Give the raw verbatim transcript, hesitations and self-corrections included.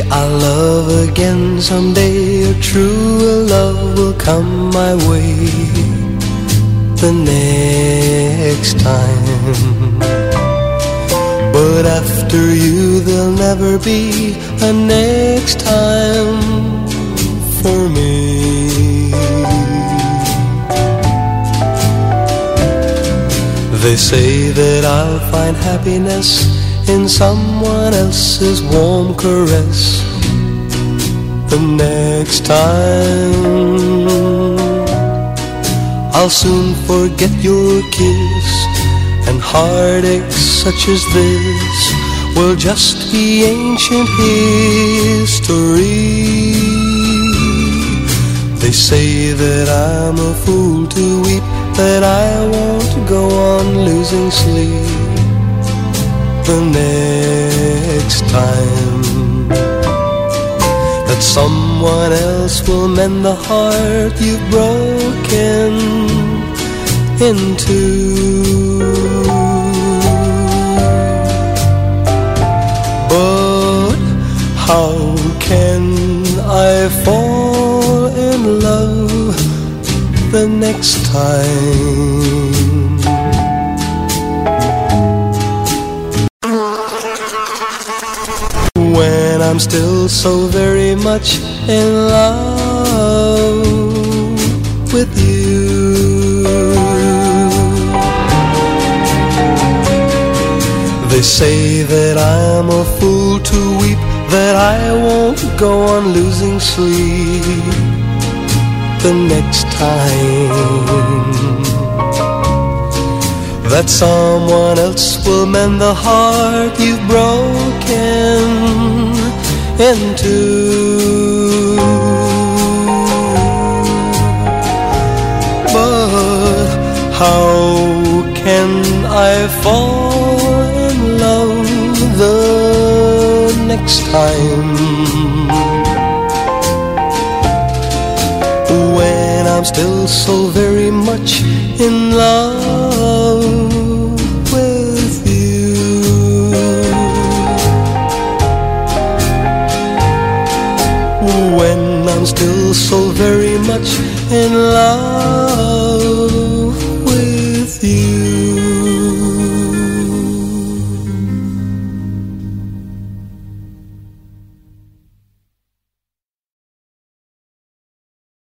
I'll love again someday. A true love will come my way the next time. But after you there'll never be a next time for me. They say that I'll find happiness in someone else's warm caress the next time. I'll soon forget your kiss, and heartaches such as this will just be ancient history. They say that I'm a fool to weep, that I won't go on losing sleep the next time. That someone else will mend the heart you've broken into. But how can I fall in love the next time? When I'm still so very much in love with you. They say that I'm a fool to weep, that I won't go on losing sleep the next time. That someone else will mend the heart you've broken into. But how can I fall in love the next time, when I'm still so very much in love with you? When I'm still so very much in love